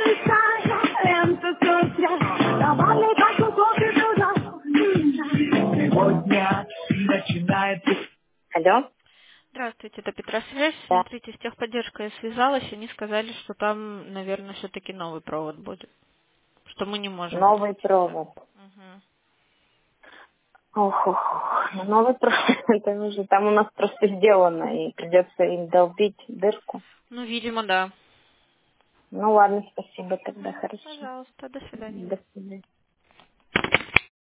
Сегодня начинается. Алло? Здравствуйте, это Петросвязь. Да. Смотрите, с техподдержкой я связалась, они сказали, что там, наверное, все-таки новый провод будет, что мы не можем Новый подключить. провод. Мгм. Ну, новый провод, это уже там у нас просто сделано, и придется им долбить дырку. Ну, видимо, да. Ну ладно, спасибо тогда, хорошо. Пожалуйста, до свидания. До свидания.